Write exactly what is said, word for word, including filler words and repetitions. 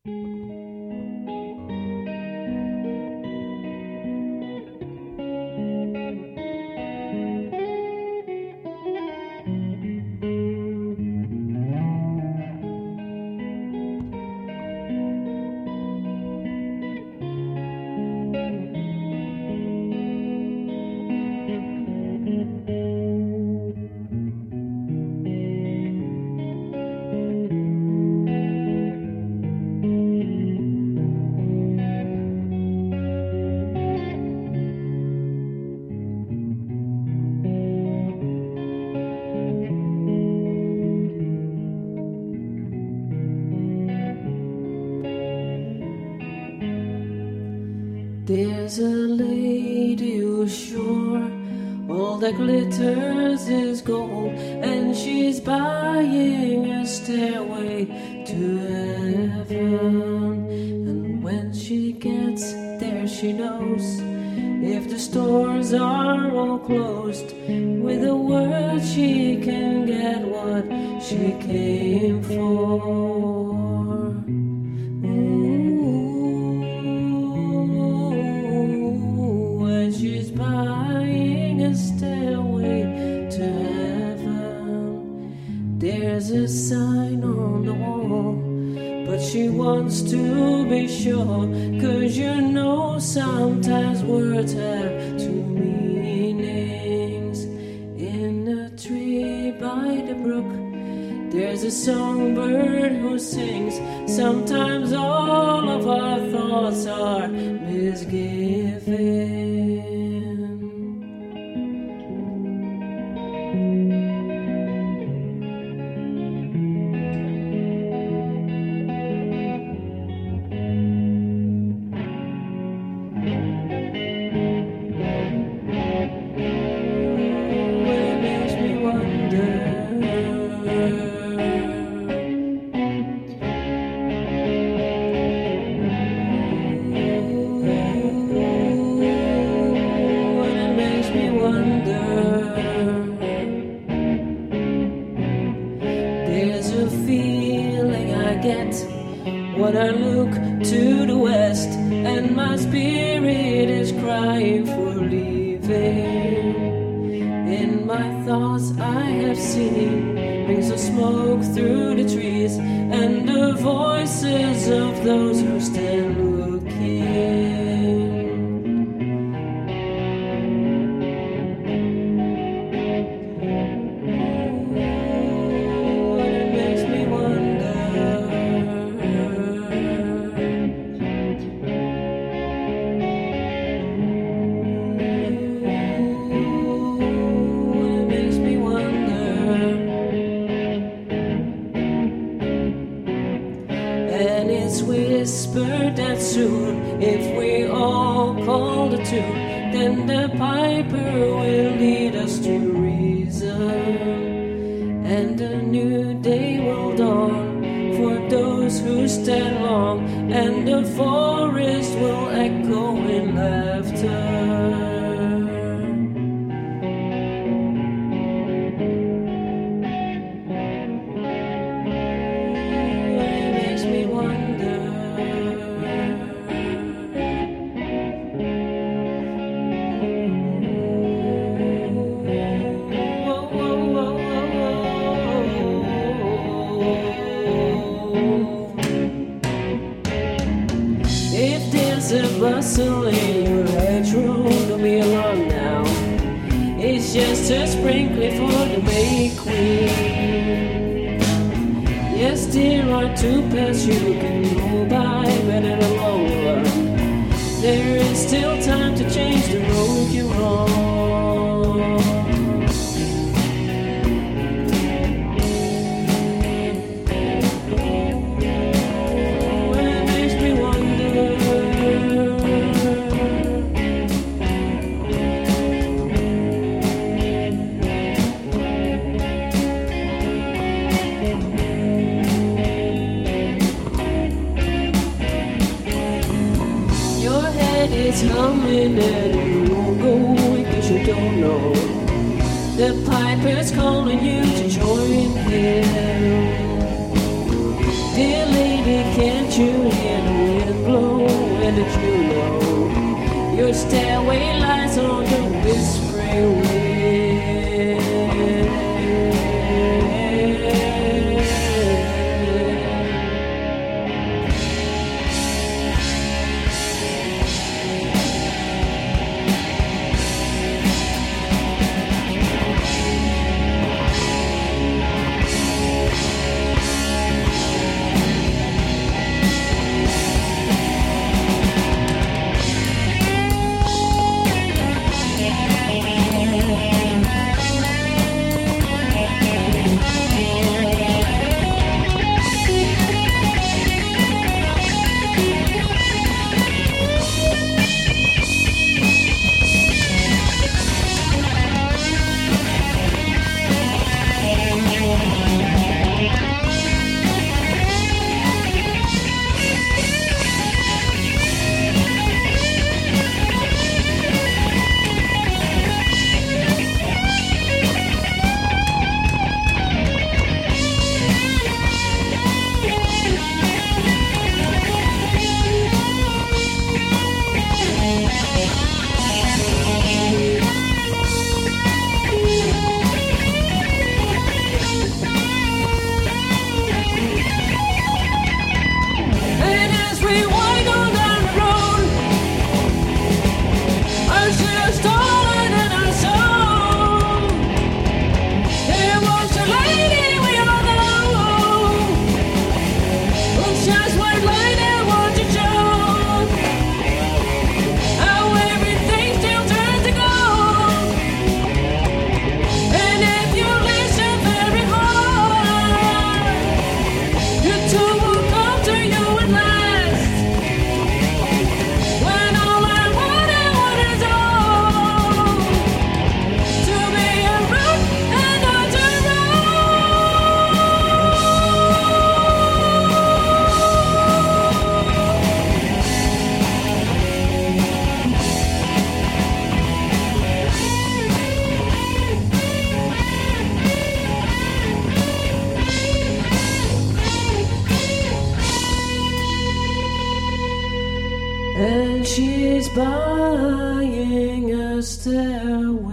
There's a lady who's sure all that glitters is gold, and she's buying a stairway to heaven. And when she gets there, she knows if the stores are all closed, with a word she can get what she came for. She's buying a stairway to heaven. There's a sign on the wall, but she wants to be sure, 'cause you know sometimes words have two meanings. In a tree by the brook, there's a songbird who sings. Sometimes all of our thoughts are misgiving. There's a feeling I get when I look to the west, and my spirit is crying for leaving. In my thoughts I have seen rings of smoke through the trees, and the voices of those who stand looking. And it's whispered that soon, if we all call the tune, then the piper will lead us to reason, and a new day will dawn for those who stand long, and the forest will echo in laughter. If there's a bustle in your hedgerow, don't be alarmed now. It's just a sprinkling for the May Queen. Yes, there are two paths you can go by, but in the long run, there is still time to change the road you're on. It's humming and you won't go because you don't know. The piper's calling you to join him. Dear lady, can't you hear? don't you know your stairway lies on the whispering wind? And she's buying a stairway